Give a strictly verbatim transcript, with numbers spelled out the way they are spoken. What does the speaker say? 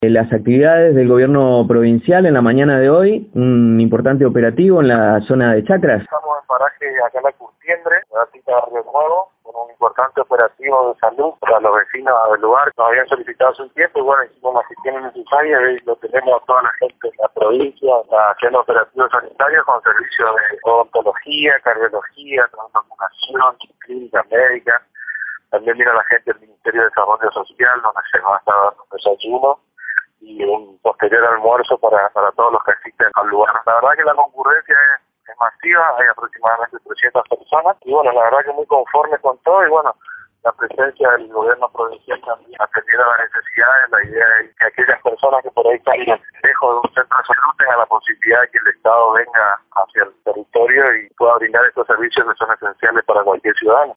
Las actividades del gobierno provincial en la mañana de hoy, un importante operativo en la zona de Chacras. Estamos en paraje acá en la Curtiembre, en la Río Nuevo, con un importante operativo de salud para los vecinos del lugar. Nos habían solicitado hace un tiempo y bueno, hicimos la gestión necesaria y lo tenemos a toda la gente de la provincia haciendo operativos sanitarios con servicios de odontología, cardiología, vacunación, clínica médica. También viene la gente del Ministerio de Desarrollo Social, donde se va a dar un desayuno y un posterior almuerzo para, para todos los que asisten al lugar. La verdad que la concurrencia es, es masiva, hay aproximadamente trescientas personas y bueno, la verdad que muy conforme con todo y bueno, la presencia del gobierno provincial también atendiendo a las necesidades. La idea es que aquellas personas que por ahí están lejos de un centro de salud tengan la posibilidad de que el Estado venga hacia el territorio y pueda brindar estos servicios que son esenciales para cualquier ciudadano.